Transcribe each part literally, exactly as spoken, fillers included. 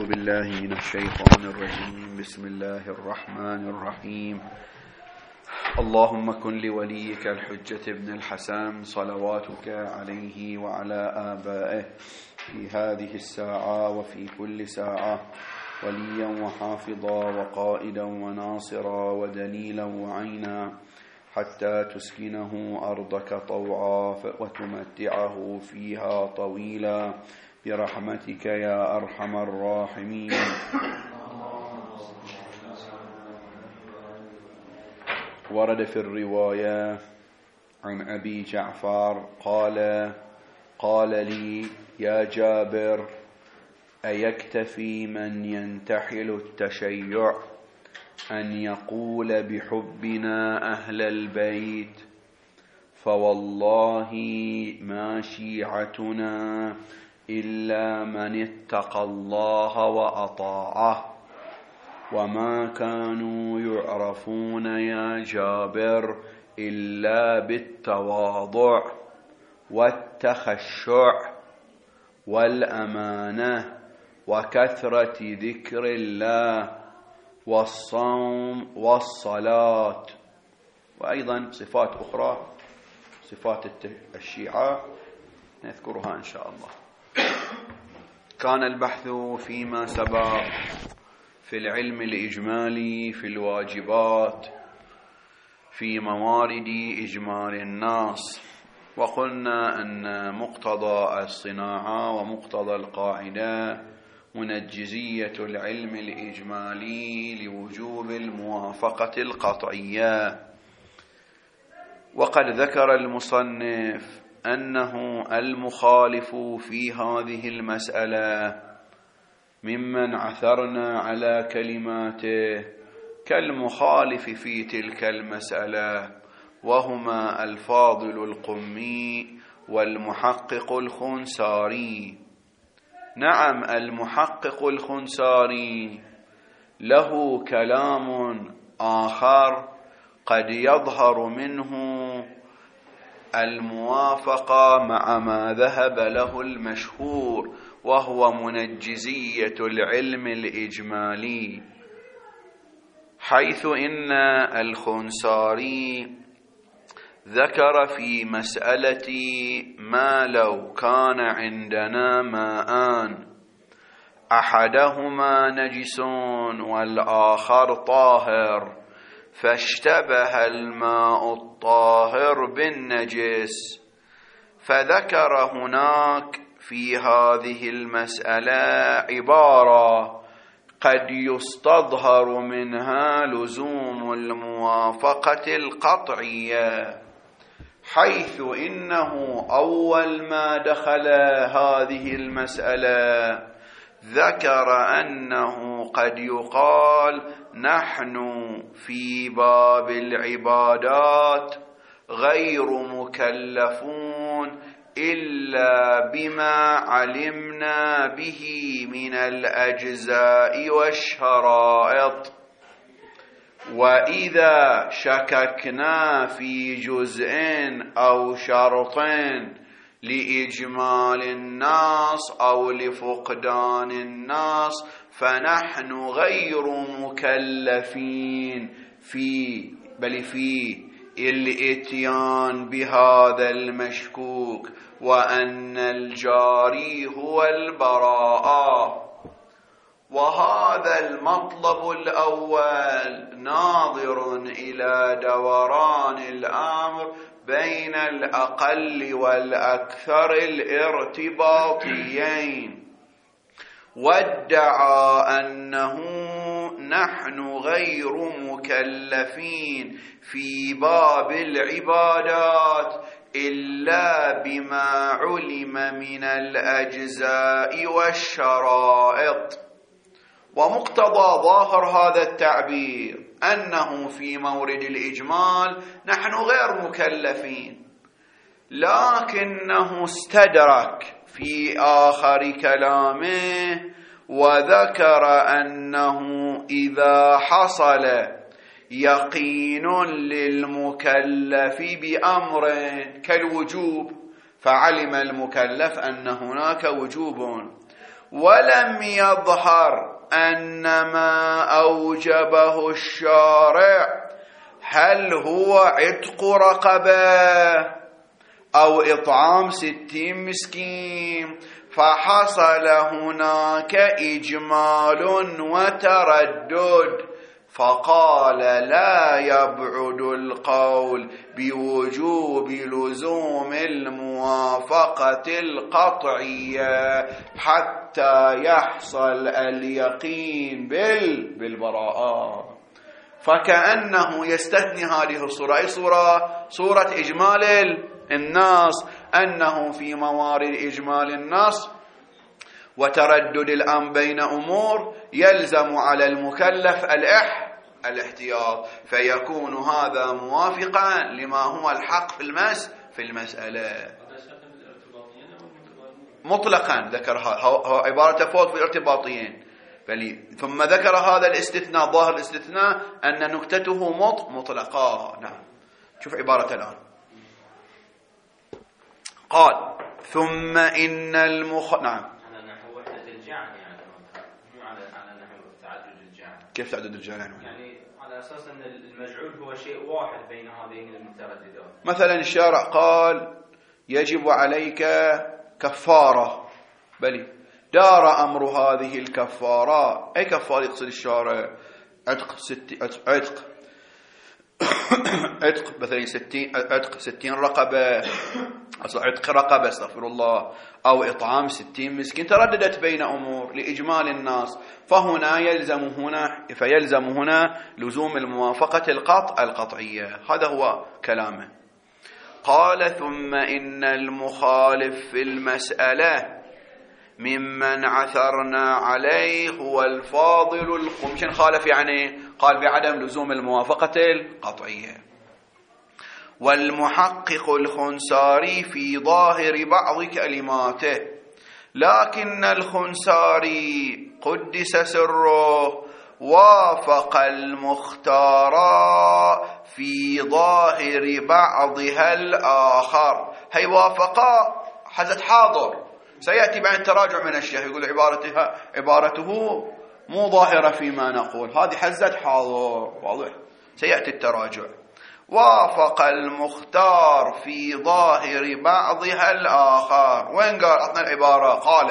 أعوذ بالله من الشيطان الرجيم. بسم الله الرحمن الرحيم. اللهم كن لوليك الحجة ابن الحسن صلواتك عليه وعلى آبائه في هذه الساعة وفي كل ساعة وليا وحافظا وقائدا وناصرا ودليلا وعينا حتى تسكنه أرضك طوعا وتمتعه فيها طويلا برحمتك يا أرحم الراحمين. ورد في الرواية عن أبي جعفر قال قال لي يا جابر أيكتفي من ينتحل التشيع أن يقول بحبنا أهل البيت؟ فوالله ما شيعتنا إلا من اتقى الله وأطاعه، وما كانوا يعرفون يا جابر إلا بالتواضع والتخشع والأمانة وكثرة ذكر الله والصوم والصلاة. وأيضا صفات أخرى، صفات الشيعة نذكرها إن شاء الله. كان البحث فيما سبق في العلم الإجمالي في الواجبات في موارد إجمال الناس، وقلنا أن مقتضى الصناعة ومقتضى القاعدة منجزية العلم الإجمالي لوجوب الموافقة القطعية. وقد ذكر المصنف أنه المخالف في هذه المسألة ممن عثرنا على كلماته كالمخالف في تلك المسألة، وهما الفاضل القمي والمحقق الخنساري. نعم، المحقق الخنساري له كلام آخر قد يظهر منه الموافقة مع ما ذهب له المشهور، وهو منجزية العلم الإجمالي، حيث إن الخنساري ذكر في مسألة ما لو كان عندنا ماءان أحدهما نجس والآخر طاهر، فاشتبه الماء الطاهر بالنجس، فذكر هناك في هذه المسألة عبارة قد يستظهر منها لزوم الموافقة القطعية، حيث إنه أول ما دخل هذه المسألة ذكر أنه قد يقال نحن في باب العبادات غير مكلفون إلا بما علمنا به من الأجزاء والشرائط، وإذا شككنا في جزء أو شرط لإجمال الناس أو لفقدان الناس فنحن غير مكلفين في بل في الاتيان بهذا المشكوك، وأن الجاري هو البراءة. وهذا المطلب الأول ناظر إلى دوران الأمر بين الأقل والأكثر الارتباطيين، وادعى أنه نحن غير مكلفين في باب العبادات إلا بما علم من الأجزاء والشرائط. ومقتضى ظاهر هذا التعبير أنه في مورد الإجمال نحن غير مكلفين، لكنه استدرك في آخر كلامه وذكر أنه إذا حصل يقين للمكلف بأمر كالوجوب، فعلم المكلف أن هناك وجوب، ولم يظهر أن ما أوجبه الشارع هل هو عتق رقبة أو إطعام ستين مسكين، فحصل هناك إجمال وتردد، فقال لا يبعد القول بوجوب لزوم الموافقة القطعية حتى يحصل اليقين بال بالبراءة. فكأنه يستثني هذه الصورة، أي صورة؟ صورة إجمال النص، أنه في موارد إجمال النص وتردد الأمر بين أمور يلزم على المكلف الإح الاحتياط، فيكون هذا موافقا لما هو الحق في المس في المسألة مطلقا. ذكرها هو عبارة فوق في الارتباطيين، ثم ذكر هذا الاستثناء، ظاهر الاستثناء أن نكتته مط مطلقا. نعم، شوف عبارة الآن، قال ثم إن المخ نعم كيف تعدد الجعل؟ يعني على أساس أن المجعول هو شيء واحد بين هذين المترددات. مثلا الشارع قال يجب عليك كفارة، بل دار أمر هذه الكفارة. أي كفارة يقصد الشارع؟ عتق ستي عتق عتق مثلا ستين عتق ستين رقبة، عتق رقبة استغفر الله، أو إطعام ستين مسكين. ترددت بين أمور لإجمال الناس، فهنا يلزم هنا فيلزم هنا لزوم الموافقة القطع القطعية. هذا هو كلامه. قال ثم إن المخالف في المسألة ممن عثرنا عليه هو الفاضل الخمشن. خالف يعني قال بعدم لزوم الموافقة القطعية. والمحقق الخنساري في ظاهر بعض كلماته، لكن الخنساري قدس سره وافق المختار في ظاهر بعضها الآخر. هي وافقا حزت حاضر، سيأتي بعد التراجع من الشيخ يقول عبارتها عبارته مو ظاهرة فيما نقول، هذه حزت حاضر، واضح، سيأتي التراجع. وافق المختار في ظاهر بعضها الآخر. وين قال؟ أعطنا العبارة. قال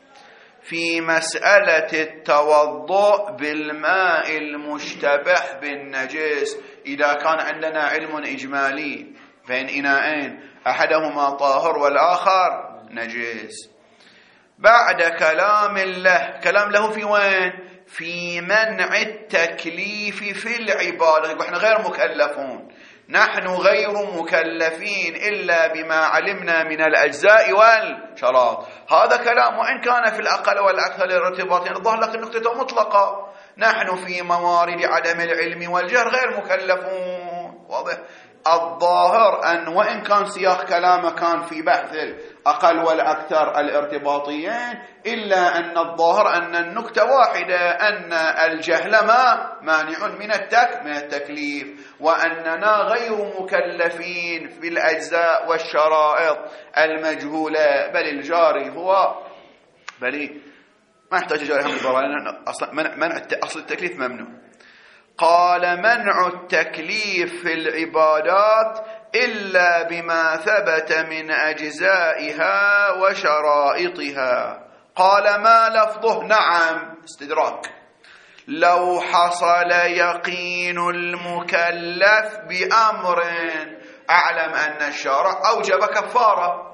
في مسألة التوضؤ بالماء المشتبه بالنجس، إذا كان عندنا علم إجمالي بين إناءين أحدهما طاهر والآخر نجس، بعد كلام الله، كلام له في وين؟ في منع التكليف في العبادة. نحن غير مكلفون، نحن غير مكلفين إلا بما علمنا من الأجزاء والشرائط. هذا كلام وإن كان في الأقل والأكثر الارتباطين، الظاهر لك النقطة مطلقة. نحن في موارد عدم العلم والجهل غير مكلفون، واضح. الظاهر أن وإن كان سياق كلامه كان في بحث الأقل والأكثر الارتباطيين، إلا أن الظاهر أن النكتة واحدة، أن الجهل ما مانع من التك من التكليف، وأننا غير مكلفين في الأجزاء والشرائط المجهولة، بل الجاري هو بل ما يحتاج جاري هم البراءة، أصلا منع أصل التكليف ممنوع. قال منع التكليف في العبادات إلا بما ثبت من أجزائها وشرائطها. قال ما لفظه؟ نعم، استدراك. لو حصل يقين المكلف بأمر، أعلم أن الشارع أوجب كفارة،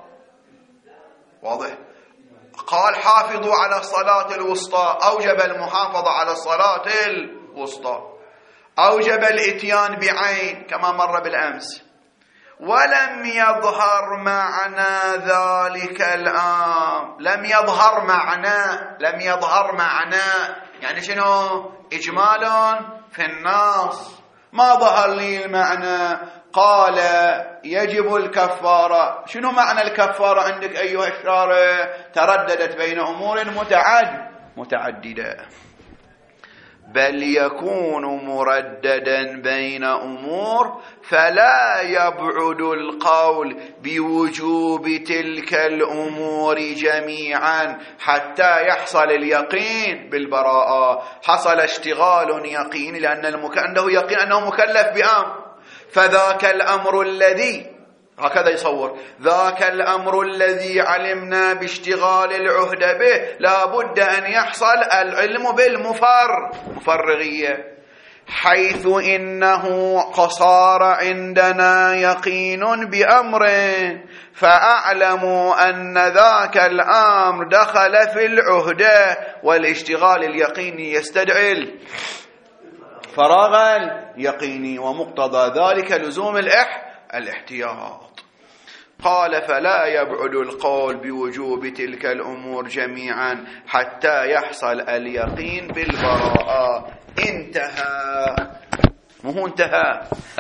واضح. قال حافظوا على الصلاة الوسطى، أوجب المحافظة على الصلاة الوسطى، أوجب الإتيان بعين كما مر بالأمس. ولم يظهر معنى ذلك الآن، لم يظهر معنى لم يظهر معنى يعني شنو؟ إجمال في النص، ما ظهر لي المعنى. قال يجب الكفارة. شنو معنى الكفارة عندك أيها الشارع؟ ترددت بين أمور متعد متعددة. بل يكون مرددا بين أمور، فلا يبعد القول بوجوب تلك الأمور جميعا حتى يحصل اليقين بالبراءة. حصل اشتغال يقيني لأن المك... عنده يقين أنه مكلف بأمر، فذاك الأمر الذي، هكذا يصور، ذاك الأمر الذي علمنا باشتغال العهد به لا بد أن يحصل العلم بالمفر مفرغية، حيث إنه قصار عندنا يقين بأمر فأعلم أن ذاك الأمر دخل في العهد، والاشتغال اليقيني يستدعي فراغ اليقيني، ومقتضى ذلك لزوم الإح الاحتياط. قال فلا يبعد القول بوجوب تلك الأمور جميعا حتى يحصل اليقين بالبراءة. انتهى، مو هو انتهى.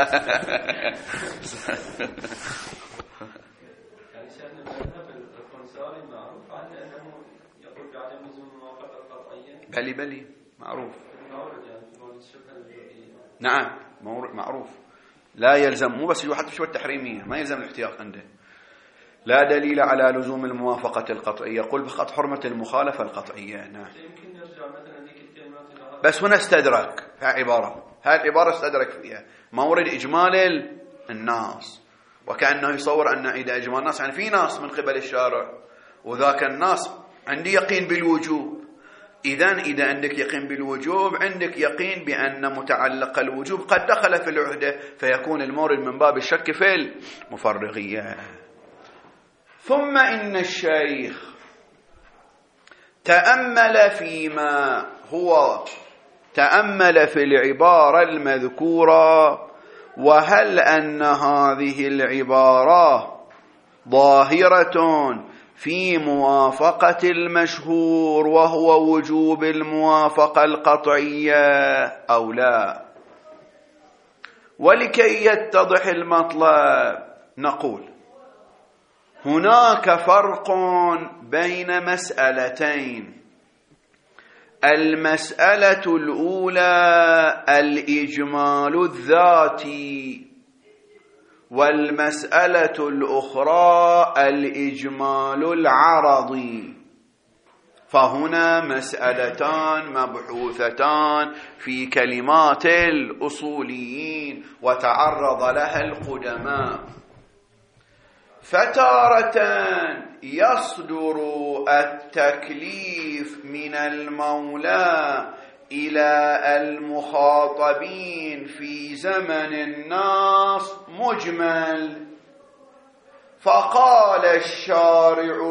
بلي بلي معروف، نعم معروف، لا يلزم، مو بس حتى شو التحريمية ما يلزم الاحتياط عنده. لا دليل على لزوم الموافقة القطعية، قل بخط حرمة المخالفة القطعية. نعم. بس هنا استدرك هاي عبارة، هاي العبارة استدرك فيها مورد إجمال الناس، وكأنه يصور أن إذا إجمال الناس يعني في ناس من قبل الشارع وذاك الناس عندي يقين بالوجوب. إذن إذا عندك يقين بالوجوب عندك يقين بأن متعلق الوجوب قد دخل في العهدة، فيكون المورد من باب الشك في المفرغية. ثم إن الشيخ تأمل فيما هو تأمل في العبارة المذكورة، وهل أن هذه العبارة ظاهرة في موافقة المشهور وهو وجوب الموافقة القطعية أو لا. ولكي يتضح المطلب نقول هناك فرق بين مسألتين. المسألة الأولى الإجمال الذاتي، والمسألة الأخرى الإجمال العرضي. فهنا مسألتان مبحوثتان في كلمات الأصوليين وتعرض لها القدماء. فتارة يصدر التكليف من المولى إلى المخاطبين في زمن الناس مجمل، فقال الشارع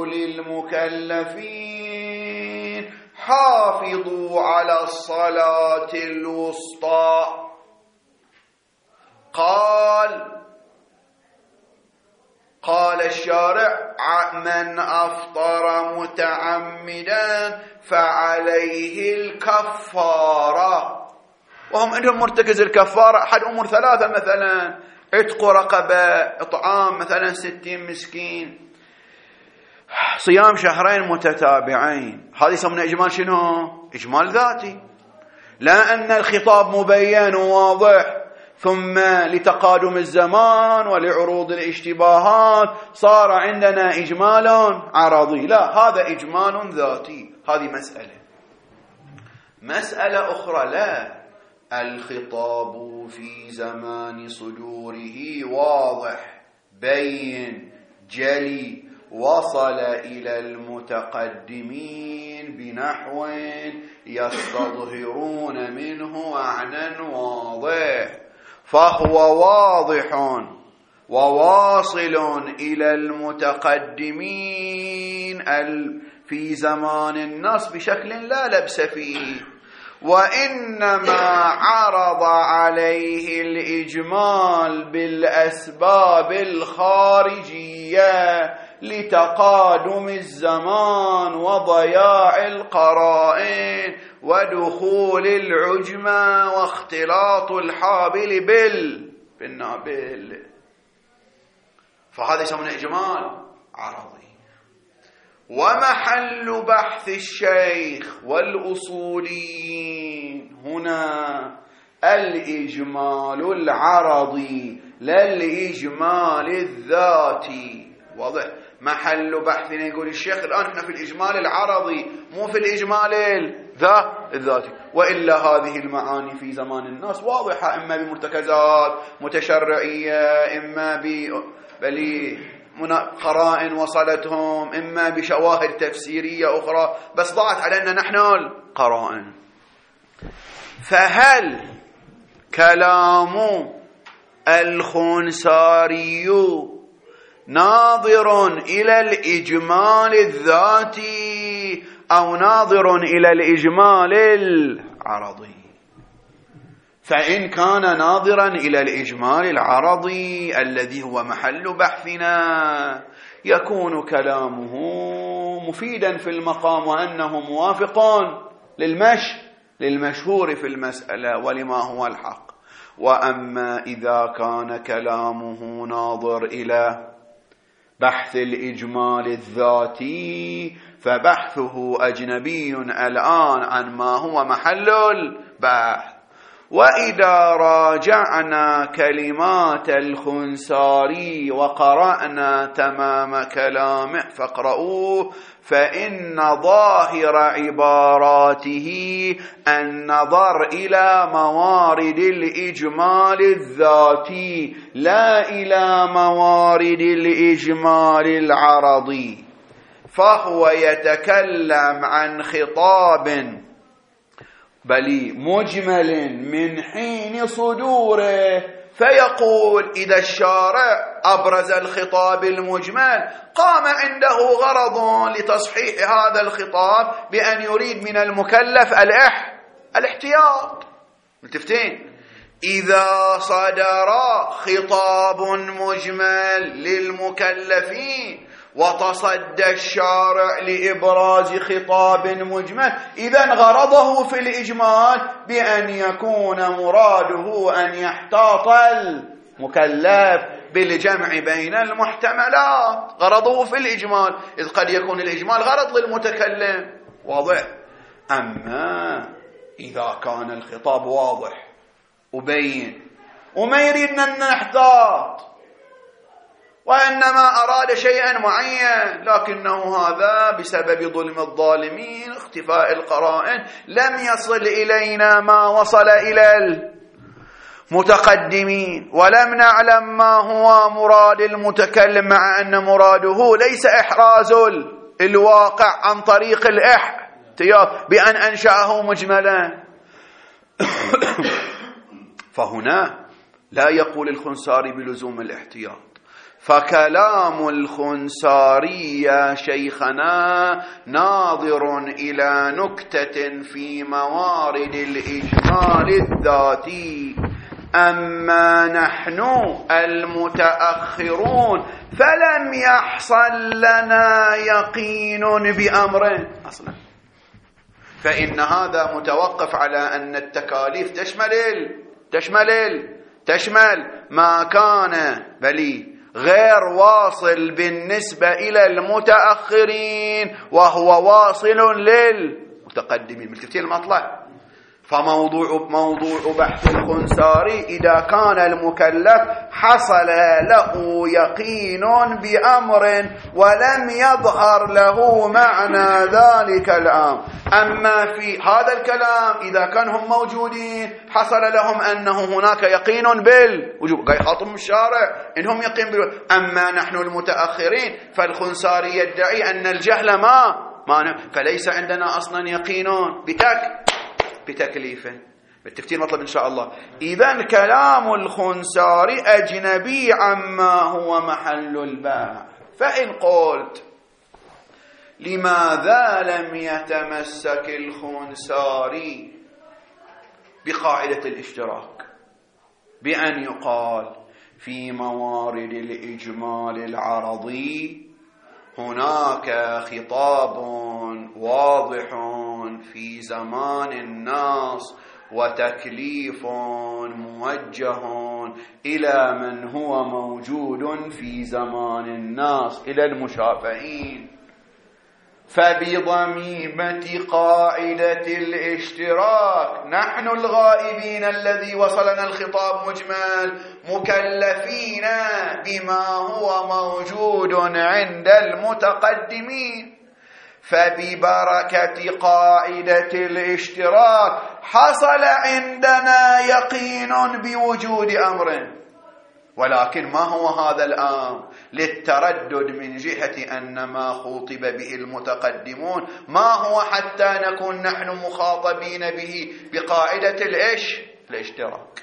للمكلفين حافظوا على الصلاة الوسطى. قال قال الشارع من أفطر متعمدا فعليه الكفارة، وهم عندهم مرتكز الكفارة أحد أمور ثلاثة، مثلا عتق رقبة، إطعام مثلا ستين مسكين، صيام شهرين متتابعين. هذه يسمونه إجمال شنو؟ إجمال ذاتي، لا أن الخطاب مبين وواضح ثم لتقادم الزمان ولعروض الاشتباهات صار عندنا إجمال عرضي، لا، هذا إجمال ذاتي. هذه مسألة. مسألة أخرى لا، الخطاب في زمان صدوره واضح بين جلي، وصل إلى المتقدمين بنحو يستظهرون منه معنى واضح، فهو واضح وواصل إلى المتقدمين في زمان الناس بشكل لا لبس فيه، وإنما عرض عليه الإجمال بالأسباب الخارجية لتقادم الزمان وضياع القرائن ودخول العجمة واختلاط الحابل بال بالنابل، فهذا يسمونه إجمال عرضي. ومحل بحث الشيخ والأصوليين هنا الإجمال العرضي لا الإجمال الذاتي. واضح؟ محل بحثنا يقول الشيخ الآن احنا في الإجمال العرضي مو في الإجمال الذاتي، وإلا هذه المعاني في زمان الناس واضحة، إما بمرتكزات متشرعية، إما بقرائن وصلتهم، إما بشواهد تفسيرية أخرى، بس ضاعت علينا نحن القرائن. فهل كلام الخنساري ناظر إلى الإجمال الذاتي أو ناظر إلى الإجمال العرضي؟ فإن كان ناظرا إلى الإجمال العرضي الذي هو محل بحثنا يكون كلامه مفيدا في المقام وأنه موافق للمش للمشهور في المسألة ولما هو الحق. وأما إذا كان كلامه ناظر إلى بحث الإجمال الذاتي فبحثه أجنبي الآن عن ما هو محل البحث. وإذا راجعنا كلمات الخنساري وقرأنا تمام كلامه فاقرؤوه، فإن ظاهر عباراته النظر إلى موارد الإجمال الذاتي لا إلى موارد الإجمال العرضي. فهو يتكلم عن خطاب بل مجمل من حين صدوره، فيقول إذا الشارع أبرز الخطاب المجمل قام عنده غرض لتصحيح هذا الخطاب بأن يريد من المكلف الإح الاحتياط. ملتفتين؟ إذا صدر خطاب مجمل للمكلفين وتصدى الشارع لإبراز خطاب مجمل، إذن غرضه في الإجمال بأن يكون مراده أن يحتاط المكلف بالجمع بين المحتملات. غرضه في الإجمال، إذ قد يكون الإجمال غرض للمتكلم. واضح؟ أما إذا كان الخطاب واضح وبين وما يريدنا أن نحتاط وإنما أراد شيئا معين، لكنه هذا بسبب ظلم الظالمين اختفاء القرائن لم يصل إلينا ما وصل إلى المتقدمين، ولم نعلم ما هو مراد المتكلم، مع أن مراده ليس إحراز الواقع عن طريق الاحتياط بأن أنشأه مجملا. فهنا لا يقول الخنساري بلزوم الاحتياط. فكلام الخنساري يا شيخنا ناظر إلى نكتة في موارد الإجمال الذاتي. أما نحن المتأخرون فلم يحصل لنا يقين بأمر أصلا، فإن هذا متوقف على أن التكاليف تشمل تشمل تشمل ما كان بلي غير واصل بالنسبة إلى المتأخرين وهو واصل للمتقدمين. ملتفتين المطلع؟ فموضوع موضوع بحث الخنساري إذا كان المكلف حصل له يقين بأمر ولم يظهر له معنى ذلك الأمر. أما في هذا الكلام إذا كانهم موجودين حصل لهم أنه هناك يقين بالوجوب، قال خاطم الشارع إنهم يقين بالوجوب. أما نحن المتأخرين فالخنساري يدعي أن الجهل ما مانع، فليس عندنا أصلا يقين بتك بتكليفه. بالتفتير مطلب إن شاء الله. إذن كلام الخنساري أجنبي عما هو محل البحث. فإن قلت لماذا لم يتمسك الخنساري بقاعدة الاشتراك بأن يقال في موارد الإجمال العرضي هناك خطاب واضح في زمان الناس وتكليف موجه إلى من هو موجود في زمان الناس إلى المشافعين؟ فبضميمة قاعدة الاشتراك نحن الغائبين الذي وصلنا الخطاب مجمل مكلفين بما هو موجود عند المتقدمين. فببركة قاعدة الاشتراك حصل عندنا يقين بوجود أمر، ولكن ما هو هذا الأمر؟ للتردد من جهة أن ما خوطب به المتقدمون ما هو حتى نكون نحن مخاطبين به بقاعدة الإيش؟ الاشتراك.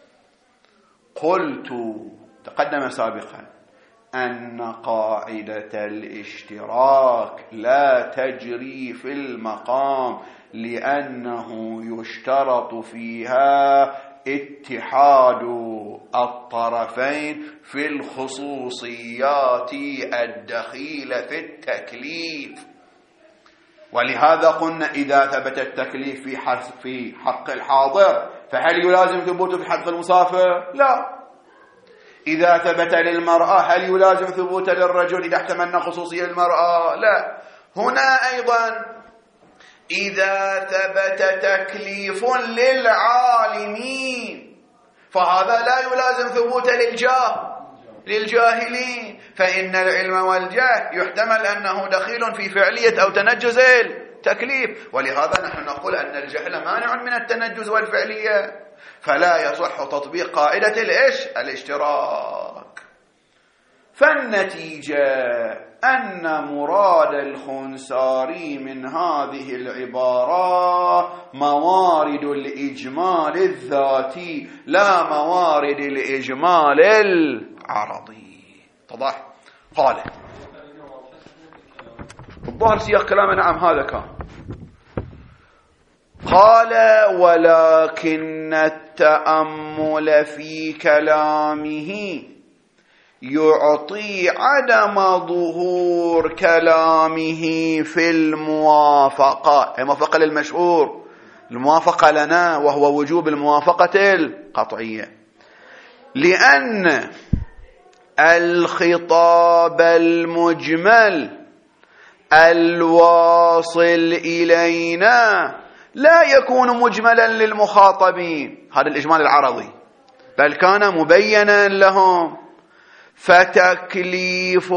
قلت تقدم سابقا أن قاعدة الاشتراك لا تجري في المقام لأنه يشترط فيها اتحاد الطرفين في الخصوصيات الدخيلة في التكليف. ولهذا قلنا إذا ثبت التكليف في في حق الحاضر فهل يلازم ثبوته في حق المسافر؟ لا. إذا ثبت للمرأة هل يلازم ثبوته للرجل إذا احتملنا خصوصية المرأة؟ لا. هنا أيضا إذا ثبت تكليف للعالمين فهذا لا يلازم ثبوته للجاه للجاهلين، فإن العلم والجهل يحتمل أنه دخيل في فعلية أو تنجز التكليف. ولهذا نحن نقول أن الجهل مانع من التنجز والفعلية، فلا يصح تطبيق قاعدة الإيش؟ الاشتراك. فالنتيجة أن مراد الخنساري من هذه العبارة موارد الإجمال الذاتي لا موارد الإجمال العرضي. اتضح؟ قال الظاهر سياق كلامه نعم هذا كان. قال ولكن التأمل في كلامه يعطي عدم ظهور كلامه في الموافقة، الموافقة للمشهور، الموافقة لنا وهو وجوب الموافقة القطعية، لأن الخطاب المجمل الواصل إلينا لا يكون مجملا للمخاطبين، هذا الإجمال العرضي، بل كان مبينا لهم. فتكليف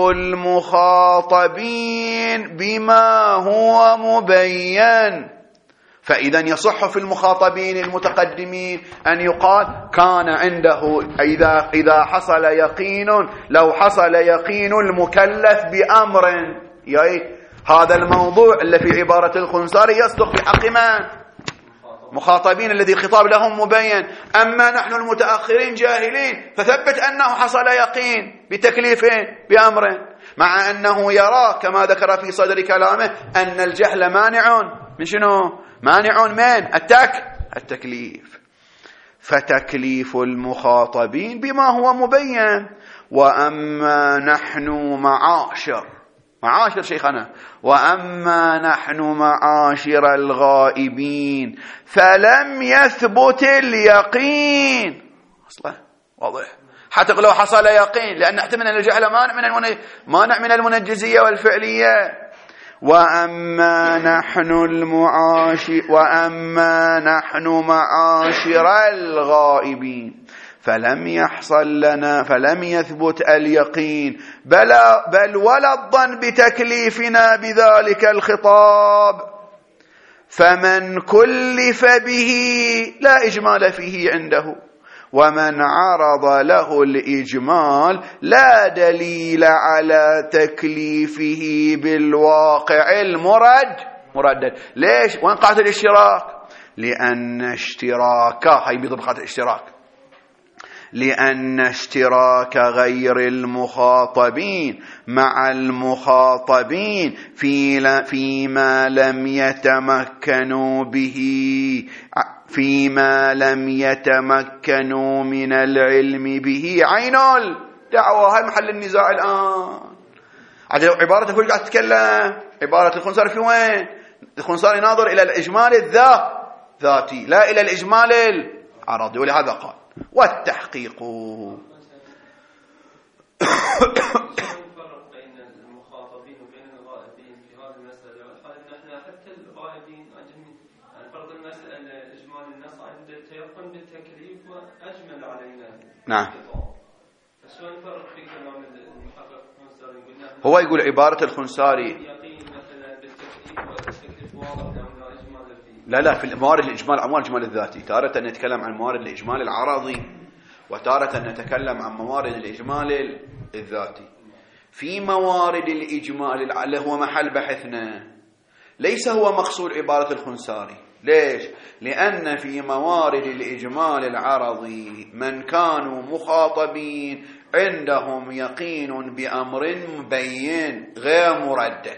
المخاطبين بما هو مبين، فإذا يصح في المخاطبين المتقدمين أن يقال كان عنده إذا, إذا حصل يقين، لو حصل يقين المكلف بأمر، يعني هذا الموضوع اللي في عبارة الخنساري يصدق في حق من؟ مخاطبين الذي الخطاب لهم مبين. أما نحن المتأخرين جاهلين فثبت أنه حصل يقين بتكليفين بأمر، مع أنه يرى كما ذكر في صدر كلامه أن الجهل مانع من شنو؟ مانع من التك التكليف. فتكليف المخاطبين بما هو مبين. وأما نحن معاشر معاشر شيخنا وأما نحن معاشر الغائبين فلم يثبت اليقين أصلا. واضح؟ حتى لو حصل يقين، لأن احتمل أن الجهل مانع من مانع من المنجزية والفعلية. وأما نحن المعاشر وأما نحن معاشر الغائبين فلم يحصل لنا فلم يثبت اليقين بل, بل ولا الظن بتكليفنا بذلك الخطاب، فمن كلف به لا إجمال فيه عنده، ومن عرض له الإجمال لا دليل على تكليفه بالواقع المرد مردد. ليش؟ وين قاعدة الاشتراك؟ لأن اشتراك هاي بضبط الاشتراك لأن اشتراك غير المخاطبين مع المخاطبين في فيما لم يتمكنوا به فيما لم يتمكنوا من العلم به عين الدعوة. هاي محل النزاع الآن. عبارة الكل قاعد تتكلم عبارة الخنساري في وين؟ الخنساري ناظر إلى الإجمال الذاتي لا إلى الإجمال العرضي، ولهذا قال والتحقيق. بين المخاطبين وبين الغائبين في هذه المسألة التيقن بالتكليف وأجمل علينا. نعم. فشو الفرق في كلام المحقق الخنساري؟ هو يقول عبارة الخنساري يقين مثلا بالتكليف والتكليف واضح أم لا إجمال فيه؟ لا لا، في الموارد الإجمال أموال الإجمال الذاتي، تارة نتكلم عن موارد الإجمال العرضي وتارة نتكلم عن موارد الإجمال الذاتي. في موارد الإجمال اللي هو محل بحثنا ليس هو مقصود عبارة الخنساري. ليش؟ لأن في موارد الإجمال العرضي من كانوا مخاطبين عندهم يقين بأمر مبين غير مردد،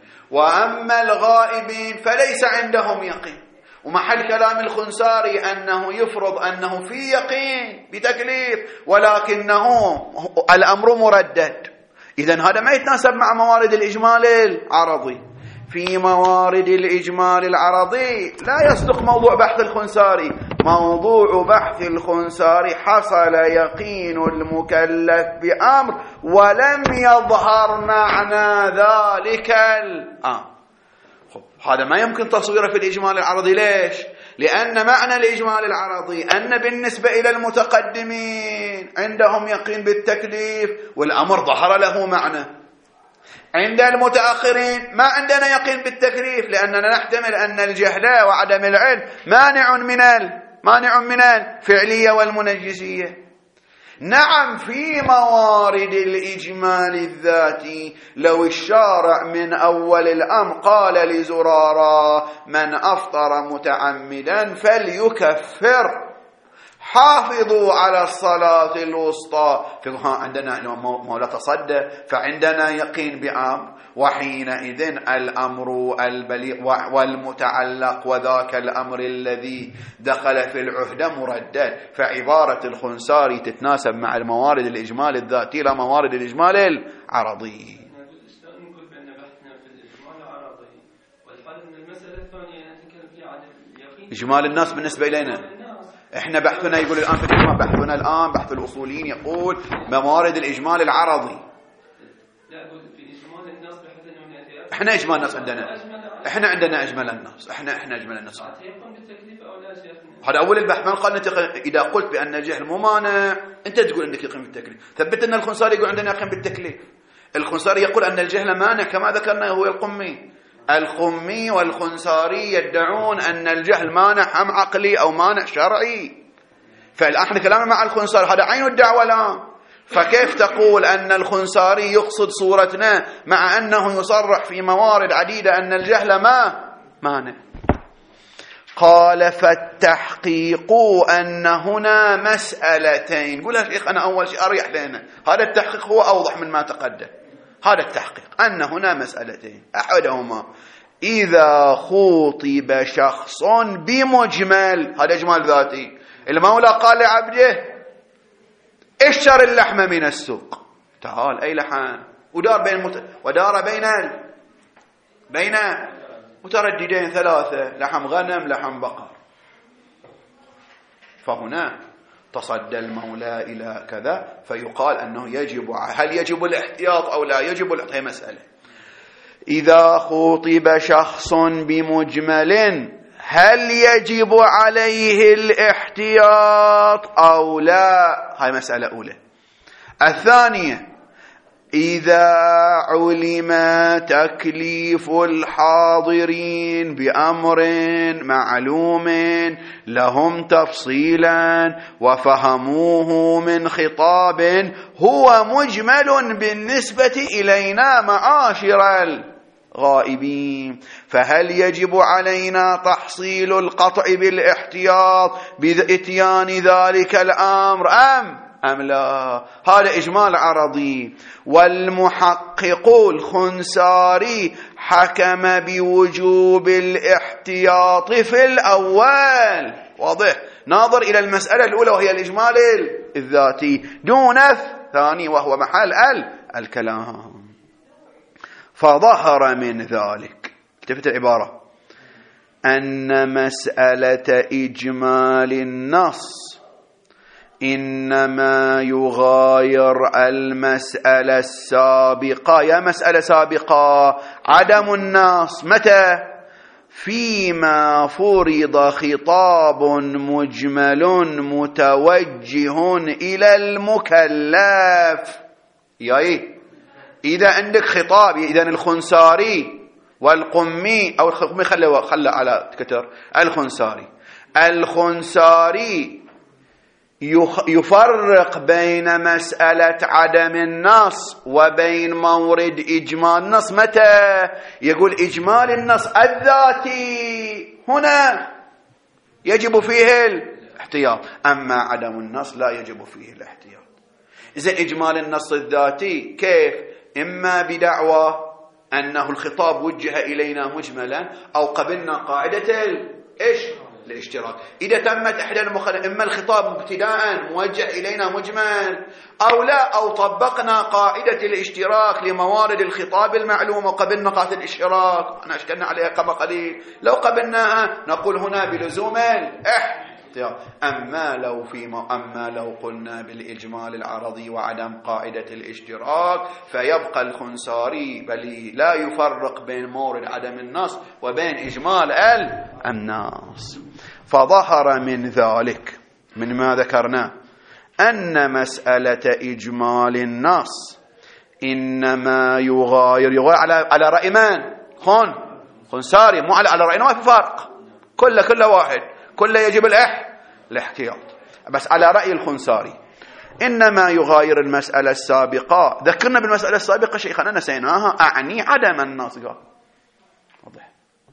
وأما الغائبين فليس عندهم يقين. ومحل كلام الخنساري أنه يفرض أنه في يقين بتكليف ولكنه الأمر مردد. إذن هذا ما يتناسب مع موارد الإجمال العرضي. في موارد الإجمال العرضي لا يصدق موضوع بحث الخنساري. موضوع بحث الخنساري حصل يقين المكلف بأمر ولم يظهر معنى ذلك الأمر. هذا ما يمكن تصويره في الإجمال العرضي. ليش؟ لأن معنى الإجمال العرضي أن بالنسبة إلى المتقدمين عندهم يقين بالتكليف والأمر ظهر له معنى. عند المتأخرين ما عندنا يقين بالتكليف، لأننا نحتمل أن الجهل وعدم العلم مانع من مانع من الفعلية والمنجزية. نعم، في موارد الإجمال الذاتي لو الشارع من أول الأمر قال لزرارة من أفطر متعمدا فليكفر، حافظوا على الصلاة الوسطى، عندنا مولا تصدى، فعندنا يقين بأمر، وحينئذ الأمر البليغ والمتعلق وذاك الأمر الذي دخل في العهدة مردد. فعبارة الخنساري تتناسب مع الموارد الإجمال الذاتي لا موارد الإجمال العرضي. نقول بأن بحثنا في الإجمال العرضي، والحال أن المسألة الثانية نتكلم فيها عن اليقين إجمال الناس بالنسبة إلينا. احنا بحثنا يقول الآن في الإجمال، بحثنا الآن بحث الأصوليين يقول موارد الإجمال العرضي. لا أقول في إجمال الناس بحثنا من احنا إجمال الناس عندنا، احنا عندنا إجمال الناس، احنا احنا إجمال الناس. يقوم بالتكليف أو لا شيخنا؟ هذا أول البحث. ما قال إذا قلت بأن الجهل مو مانع أنت تقول عندك يقين بالتكليف. ثبت أن الخنساري يقول عندنا يقين بالتكليف. الخنساري يقول أن الجهل مانع كما ذكرنا هو القمي. القمي والخنساري يدعون أن الجهل مانع هم عقلي أو مانع شرعي. فالآن كلامنا مع الخنساري هذا عين الدعوة الآن. فكيف تقول أن الخنساري يقصد صورتنا مع أنه يصرح في موارد عديدة أن الجهل ما مانع؟ قال فالتحقيق أن هنا مسألتين. قولها شيخ أنا أول شيء أريح لنا، هذا التحقيق هو أوضح من ما تقدم. هذا التحقيق أن هنا مسألتين، أحدهما إذا خوطب شخص بمجمل، هذا إجمال ذاتي. المولى قال لعبده اشتر اللحم من السوق، تعال أي لحم، ودار بين مت... ودار بين ال... بين مترددين ثلاثة، لحم غنم لحم بقر. فهنا تصدى المولى إلى كذا فيقال أنه يجب، هل يجب الاحتياط أو لا يجب الاحتياط؟ مسألة. إذا خوطب شخص بمجمل هل يجب عليه الاحتياط أو لا؟ هاي مسألة أولى. الثانية إذا علم تكليف الحاضرين بأمر معلوم لهم تفصيلا وفهموه من خطاب هو مجمل بالنسبة إلينا معاشر الغائبين، فهل يجب علينا تحصيل القطع بالاحتياط بإتيان ذلك الأمر أم أم لا؟ هذا إجمال عرضي. والمحقق الخنساري حكم بوجوب الاحتياط في الأول، واضح، ناظر إلى المسألة الأولى وهي الإجمال الذاتي دون الثاني وهو محل الكلام. فظهر من ذلك، التفت العبارة، أن مسألة إجمال النص إنما يغاير المسألة السابقة. يا مسألة سابقة عدم النص متى؟ فيما فرض خطاب مجمل متوجه إلى المكلف. يعني إذا عندك خطاب، إذا الخنساري والقمي أو القمي خلى خلى على كتر الخنساري الخنساري يفرق بين مسألة عدم النص وبين مورد إجمال النص. متى يقول إجمال النص الذاتي هنا يجب فيه الاحتياط، أما عدم النص لا يجب فيه الاحتياط. إذن إجمال النص الذاتي كيف؟ إما بدعوى أنه الخطاب وجه إلينا مجملا، أو قبلنا قاعدة إيش؟ الاشتراك. إذا تمت إحدى المخالفات، إما الخطاب ابتداء موجه إلينا مجمل، أو لا، أو طبقنا قاعدة الاشتراك لموارد الخطاب المعلومة وقبلنا قاعدة الاشتراك، أنا أشكلنا عليها كما قليل، لو قبلناها نقول هنا بلزوم الاحتياط. أما لو في أما لو قلنا بالإجمال العرضي وعدم قاعدة الاشتراك، فيبقى الخنساري بل لا يفرق بين مورد عدم النص وبين إجمال النص. فظهر من ذلك، من ما ذكرنا، أن مسألة إجمال النص إنما يغاير يغاير على على رأي من؟ خن خنساري، مو على على رأي، ما في فرق، كل كل واحد كله يجب الإح الاحتياط، بس على رأي الخنساري إنما يغاير المسألة السابقة. ذكرنا بالمسألة السابقة شيخنا نسيناها، أعني عدم النص. واضح.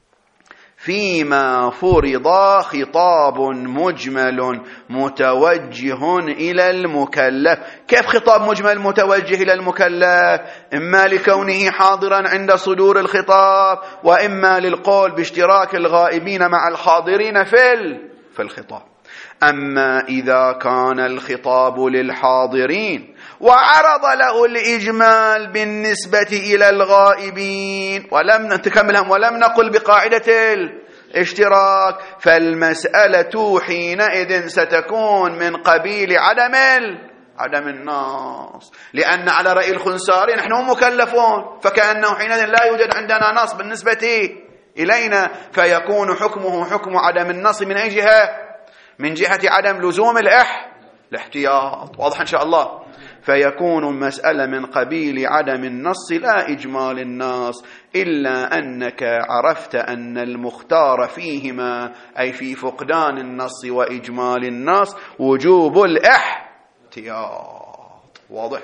فيما فرض خطاب مجمل متوجه إلى المكلف. كيف خطاب مجمل متوجه إلى المكلف؟ إما لكونه حاضرا عند صدور الخطاب، وإما للقول باشتراك الغائبين مع الحاضرين في في الخطاب. أما إذا كان الخطاب للحاضرين وعرض له الإجمال بالنسبة إلى الغائبين ولم نتكملهم ولم نقل بقاعدة الاشتراك، فالمسألة حينئذ ستكون من قبيل عدم عدم النص، لأن على رأي الخنساري نحن مكلفون، فكأنه حينئذ لا يوجد عندنا نص بالنسبة إلينا، فيكون حكمه حكم عدم النص من أي جهة؟ من جهة عدم لزوم الإح الاحتياط. واضح إن شاء الله. فيكون المسألة من قبيل عدم النص لا إجمال النص، إلا أنك عرفت أن المختار فيهما، أي في فقدان النص وإجمال النص، وجوب الاحتياط. واضح.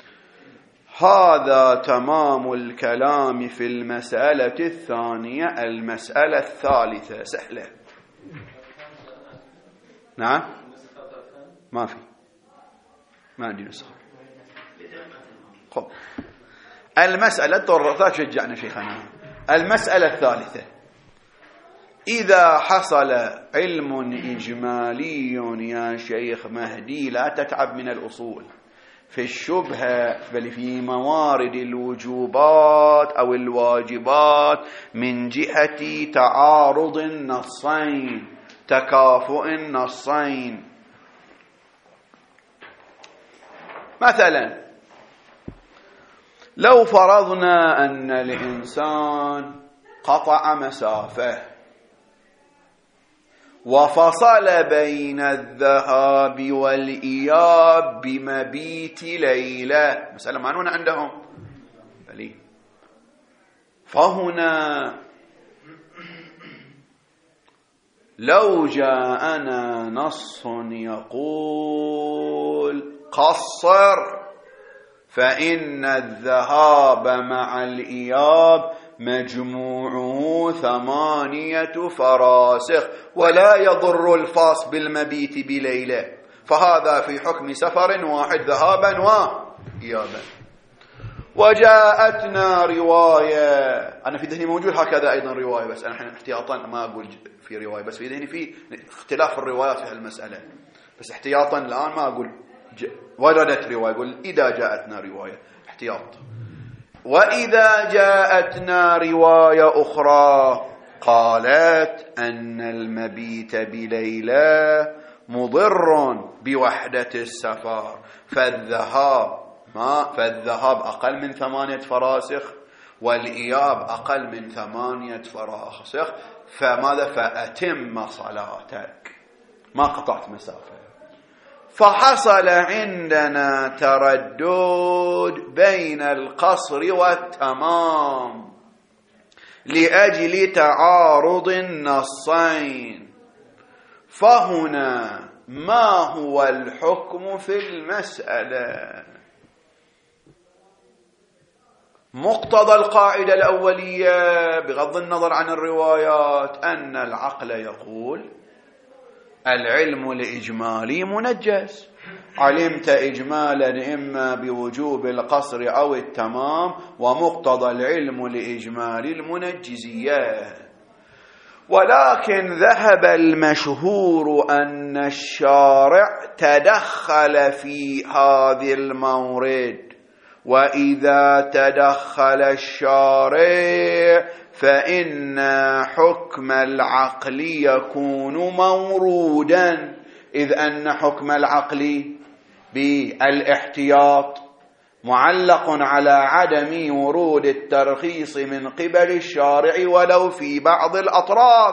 هذا تمام الكلام في المسألة الثانية. المسألة الثالثة سهلة. نعم، ما في، ما عندي نسخة. خب، المسألة الثالثة شجعنا شيخنا. المسألة الثالثة: إذا حصل علم إجمالي يا شيخ مهدي، لا تتعب من الأصول، في الشبهة بل في موارد الوجوبات أو الواجبات من جهة تعارض النصين، تكافؤ النصين. مثلا لو فرضنا أن الإنسان قطع مسافة وفصل بين الذهاب والإياب بمبيت ليلة، مسألة معنونة عندهم، بلي. فهنا لو جاءنا نص يقول قصر، فإن الذهاب مع الإياب مجموعه ثمانية فراسخ، ولا يضر الفاص بالمبيت بليلة، فهذا في حكم سفر واحد ذهابا وإيابا. وجاءتنا رواية، أنا في ذهني موجود هكذا أيضا رواية، بس أنا احتياطا ما أقول في رواية، بس في ذهني في اختلاف الروايات في المسألة، بس احتياطا الآن ما أقول وردت رواية، أقول إذا جاءتنا رواية احتياط. وإذا جاءتنا رواية أخرى قالت أن المبيت بليلة مضر بوحدة السفر، فالذهاب ما فالذهاب أقل من ثمانية فراسخ، والإياب أقل من ثمانية فراسخ، فماذا؟ فأتم صلاتك، ما قطعت مسافة. فحصل عندنا تردد بين القصر والتمام لأجل تعارض النصين. فهنا ما هو الحكم في المسألة؟ مقتضى القاعدة الأولية بغض النظر عن الروايات أن العقل يقول العلم الإجمالي منجز، علمت إجمالا إما بوجوب القصر أو التمام، ومقتضى العلم الإجمالي المنجزية. ولكن ذهب المشهور أن الشارع تدخل في هذا المورد، وإذا تدخل الشارع فإن حكم العقل يكون مورودا، إذ أن حكم العقل بالاحتياط معلق على عدم ورود الترخيص من قبل الشارع ولو في بعض الأطراف.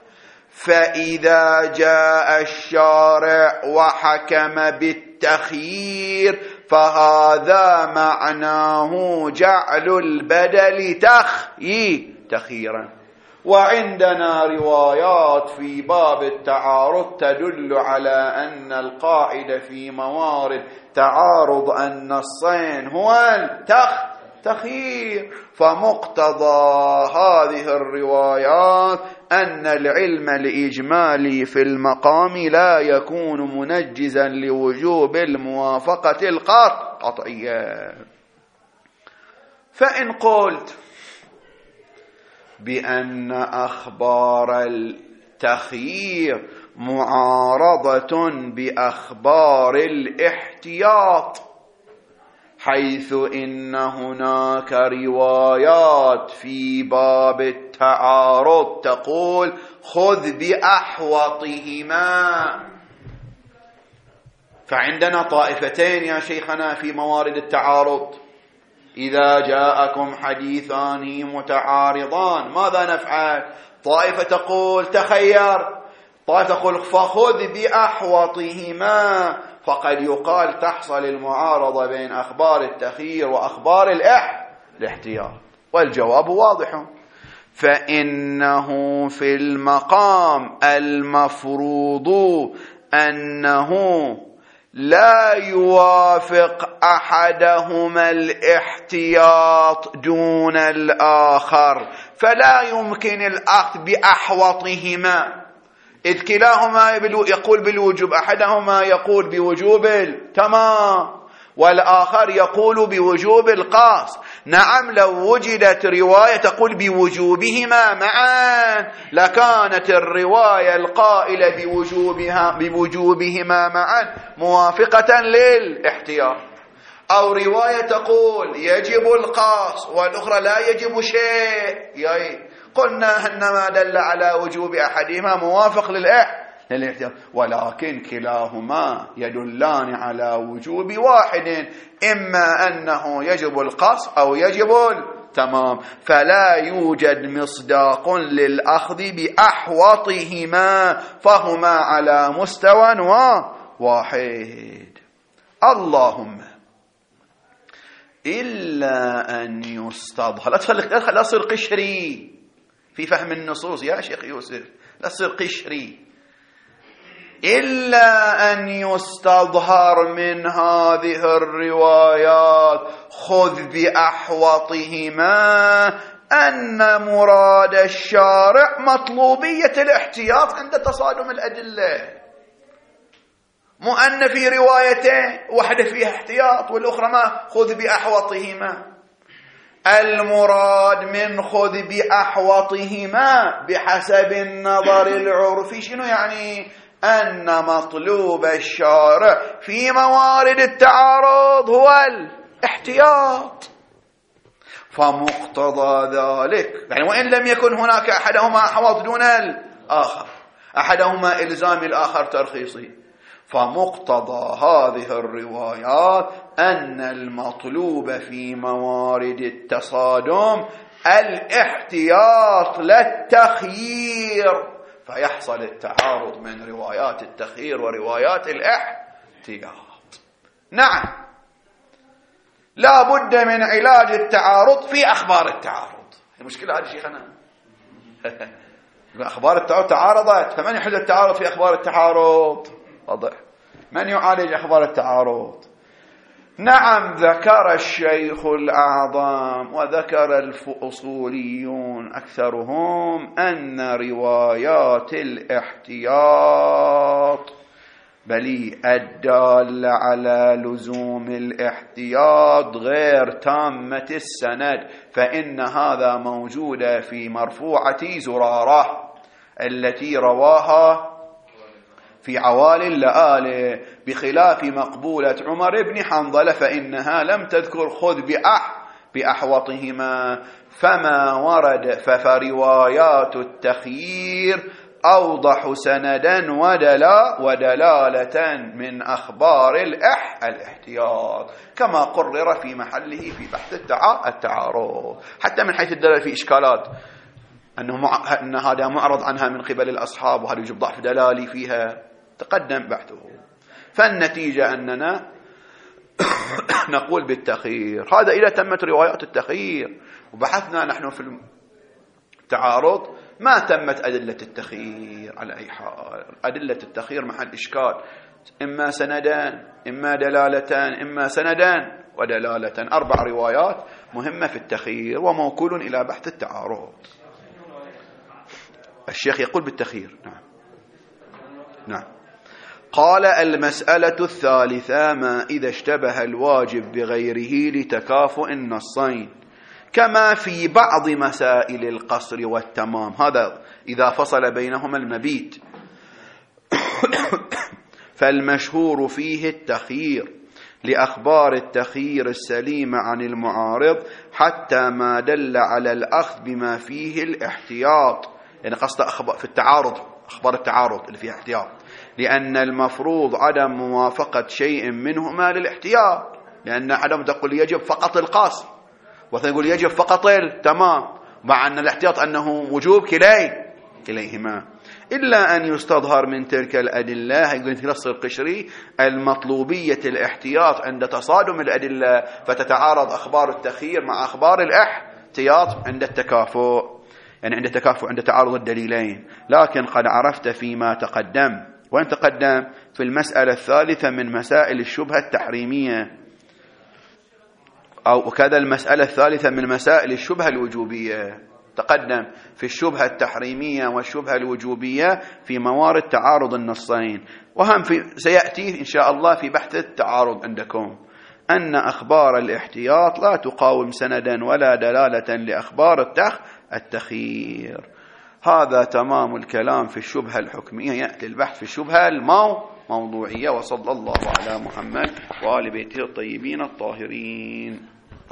فإذا جاء الشارع وحكم بالتخيير فهذا معناه جعل البدل تخيير تخييرا. وعندنا روايات في باب التعارض تدل على أن القاعدة في موارد تعارض النصين هو التخيير. فمقتضى هذه الروايات أن العلم الإجمالي في المقام لا يكون منجزا لوجوب الموافقة القطعية. فإن قلت بأن أخبار التخيير معارضة بأخبار الاحتياط، حيث إن هناك روايات في باب التعارض تقول خذ بأحوطهما، فعندنا طائفتين يا شيخنا في موارد التعارض. إذا جاءكم حديثان متعارضان ماذا نفعل؟ طائفة تقول تخير، طائفة تقول فخذ بأحوطهما. فقد يقال تحصل المعارضة بين أخبار التخيير وأخبار الاحتياط، والجواب واضح. فإنه في المقام المفروض أنه لا يوافق أحدهما الاحتياط دون الآخر، فلا يمكن الأخذ بأحوطهما، إذ كلاهما يقول بالوجوب، أحدهما يقول بوجوب التمام والآخر يقول بوجوب القاص. نعم لو وجدت رواية تقول بوجوبهما معا لكانت الرواية القائلة بوجوبها بوجوبهما معا موافقة للاحتياط، أو رواية تقول يجب القاص والأخرى لا يجب شيء، يعني قلنا إنما دل على وجوب أحدهما موافق للاحتياط، ولكن كلاهما يدلان على وجوب واحد، إما أنه يجب القص أو يجب التمام، فلا يوجد مصداق للأخذ بأحوطهما، فهما على مستوى واحد. اللهم إلا أن يستظهر، لا تخليك لا تصير قشري في فهم النصوص يا شيخ يوسف، لا تصير قشري. إلا أن يستظهر من هذه الروايات خذ بأحوطهما أن مراد الشارع مطلوبية الاحتياط عند تصادم الأدلة، مو أن في روايتين واحدة فيها احتياط والأخرى ما خذ بأحوطهما. المراد من خذ بأحوطهما بحسب النظر العرفي شنو يعني؟ أن مطلوب الشارع في موارد التعارض هو الاحتياط. فمقتضى ذلك يعني وإن لم يكن هناك أحدهما أحوط دون الآخر، أحدهما إلزام الآخر ترخيصي، فمقتضى هذه الروايات أن المطلوب في موارد التصادم الاحتياط لا التخيير، فيحصل التعارض من روايات التخيير وروايات الاحتياط. نعم، لا بد من علاج التعارض في أخبار التعارض. المشكلة هذه شيخنا أخبار التعارض تعارضت، فمن يحل التعارض في أخبار التعارض؟ واضح. من يعالج أخبار التعارض؟ نعم، ذكر الشيخ الأعظم وذكر الأصوليون أكثرهم أن روايات الاحتياط بل الدالة على لزوم الاحتياط غير تامة السند، فإن هذا موجود في مرفوعة زرارة التي رواها في عوالي اللآلئ، بخلاف مقبولة عمر بن حنظلة فإنها لم تذكر خذ بأح بأحوطهما. فما ورد ففروايات التخيير أوضح سندا ودلا ودلالة من أخبار الإح الاحتياط، كما قرر في محله في بحث التعارض. حتى من حيث الدلالة في إشكالات أنه مع... أن هذا معرض عنها من قبل الأصحاب، وهذا يجب ضعف دلالي فيها، تقدم بحثه. فالنتيجة أننا نقول بالتخيير. هذا إذا تمت روايات التخيير. وبحثنا نحن في التعارض ما تمت أدلة التخيير على أي حال. أدلة التخيير محل إشكال، إما سندان إما دلالتان إما سندان ودلالة، أربع روايات مهمة في التخيير وموكول إلى بحث التعارض. الشيخ يقول بالتخيير. نعم نعم. قال: المسألة الثالثة ما إذا اشتبه الواجب بغيره لتكافؤ النصين، كما في بعض مسائل القصر والتمام. هذا إذا فصل بينهما المبيت. فالمشهور فيه التخيير لأخبار التخيير السليمة عن المعارض، حتى ما دل على الأخذ بما فيه الاحتياط. يعني قصد أخبار في التعارض، أخبار التعارض اللي فيها احتياط، لأن المفروض عدم موافقة شيء منهما للاحتياط، لأن عدم تقول يجب فقط القصر، وتقول يجب فقط التمام، مع أن الاحتياط أنه وجوب كلي كليهما. إلا أن يستظهر من تلك الأدلة، يقول في نص القشري، المطلوبية الاحتياط عند تصادم الأدلة، فتتعارض أخبار التخيير مع أخبار الاحتياط عند التكافؤ، يعني عند التكافؤ عند تعارض الدليلين. لكن قد عرفت فيما تقدم، وين تقدم؟ في المسألة الثالثة من مسائل الشبهة التحريمية، أو كذا المسألة الثالثة من مسائل الشبهة الوجوبية. تقدم في الشبهة التحريمية والشبهة الوجوبية في موارد تعارض النصين. وهم في سيأتي إن شاء الله في بحث التعارض عندكم أن أخبار الاحتياط لا تقاوم سندا ولا دلالة لأخبار التخ التخيير. هذا تمام الكلام في الشبهة الحكمية. يأتي البحث في الشبهة الموضوعية. وصلى الله على محمد وآل بيته الطيبين الطاهرين.